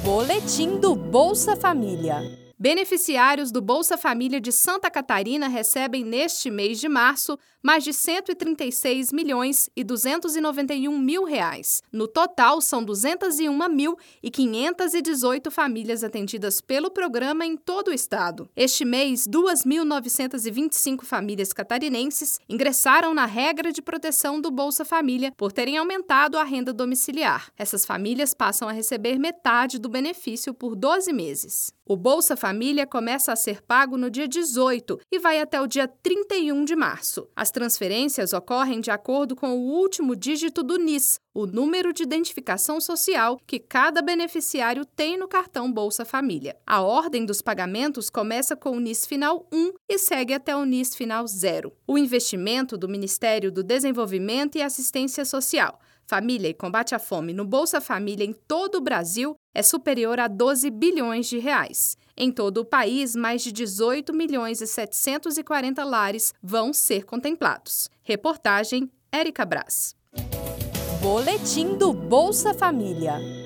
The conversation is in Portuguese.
Boletim do Bolsa Família. Beneficiários do Bolsa Família de Santa Catarina recebem neste mês de março mais de R$ 136.291.000. No total, são 201.518 famílias atendidas pelo programa em todo o estado. Este mês, 2.925 famílias catarinenses ingressaram na regra de proteção do Bolsa Família por terem aumentado a renda domiciliar. Essas famílias passam a receber metade do benefício por 12 meses. O Bolsa Família começa a ser pago no dia 18 e vai até o dia 31 de março. As transferências ocorrem de acordo com o último dígito do NIS, o número de identificação social que cada beneficiário tem no cartão Bolsa Família. A ordem dos pagamentos começa com o NIS final 1 e segue até o NIS final 0. O investimento do Ministério do Desenvolvimento e Assistência Social, Família e Combate à Fome no Bolsa Família em todo o Brasil é superior a 12 bilhões de reais. Em todo o país, mais de 18.740.000 lares vão ser contemplados. Reportagem Érica Braz. Boletim do Bolsa Família.